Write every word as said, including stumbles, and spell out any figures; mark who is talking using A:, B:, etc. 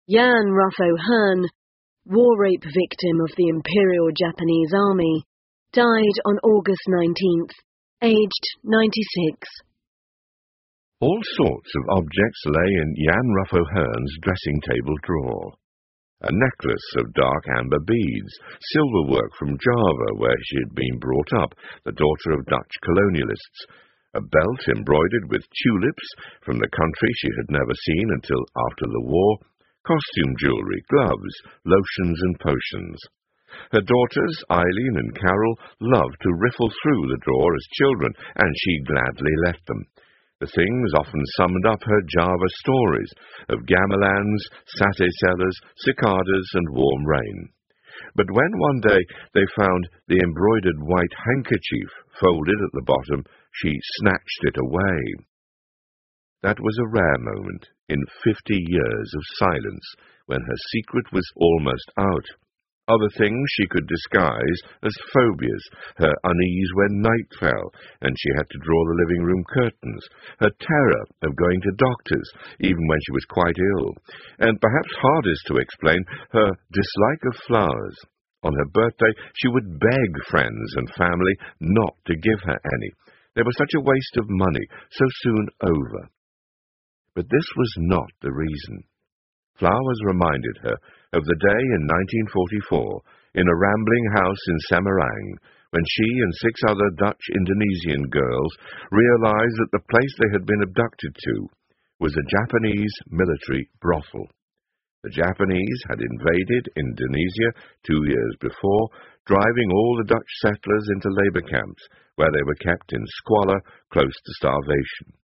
A: Jan Ruffo Hearn, war rape victim of the Imperial Japanese Army, died on August nineteenth, aged ninety-six.
B: All sorts of objects lay in Jan Ruffo Hearn's dressing table drawer. A necklace of dark amber beads, silverwork from Java, where she had been brought up, the daughter of Dutch colonialists. A belt embroidered with tulips from the country she had never seen until after the war. Costume jewellery, gloves, lotions and potions. Her daughters, Eileen and Carol, loved to riffle through the drawer as children, and she gladly let them. The things often summed up her Java stories of gamelans, satay sellers, cicadas, and warm rain. But when one day they found the embroidered white handkerchief folded at the bottom, she snatched it away. That was a rare moment in fifty years of silence, when her secret was almost out. Other things she could disguise as phobias, her unease when night fell, and she had to draw the living room curtains, her terror of going to doctors, even when she was quite ill, and perhaps hardest to explain, her dislike of flowers. On her birthday, she would beg friends and family not to give her any. They were such a waste of money, so soon over. But this was not the reason. Flowers reminded her of the day in nineteen forty-four, in a rambling house in Semarang, when she and six other Dutch-Indonesian girls realized that the place they had been abducted to was a Japanese military brothel. The Japanese had invaded Indonesia two years before, driving all the Dutch settlers into labor camps, where they were kept in squalor close to starvation.